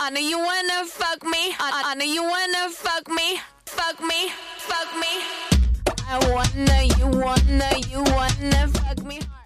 I know you wanna fuck me. I know you wanna fuck me. Fuck me, fuck me. You wanna fuck me.